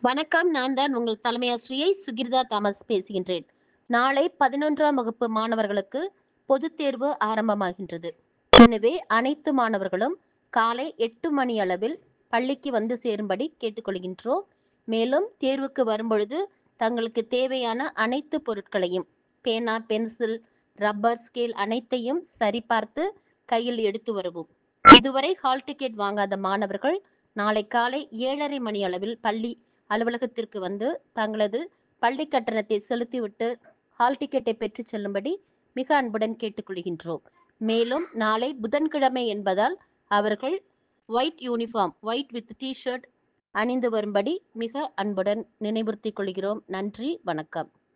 வணக்கம். நான் தான் உங்கள் தலைமை ஆசிரியை சுகிர்தா தாமஸ் பேசுகின்றேன். நாளை 11ஆம் வகுப்பு மாணவர்களுக்கு பொதுத் தேர்வு ஆரம்பமாகின்றது. எனவே அனைத்து மாணவர்களும் காலை 8 மணி அளவில் பள்ளிக்கு வந்து சேரும்படி கேட்டுக்கொள்கின்றோம். மேலும் தேர்வுக்கு வரும்பொழுது தங்களுக்கு தேவையான அனைத்து பொருட்களையும் பேனா, பென்சில், ரப்பர், ஸ்கேல் அனைத்தையும் சரிபார்த்து கையில் எடுத்து வரவும். இதுவரை ஹால் டிக்கெட் வாங்காத மாணவர்கள் நாளை காலை 7:30 மணி அளவில் பள்ளி அலுவலகத்திற்கு வந்து தங்களது பள்ளி கட்டணத்தை செலுத்திவிட்டு ஹால் டிக்கெட்டை பெற்றுச் செல்லும்படி மிக அன்புடன் கேட்டுக்கொள்கின்றோம். மேலும் நாளை புதன்கிழமை என்பதால் அவர்கள் ஒயிட் வித் டி ஷர்ட் அணிந்து வரும்படி மிக அன்புடன் நினைவுறுத்திக் கொள்கிறோம். நன்றி, வணக்கம்.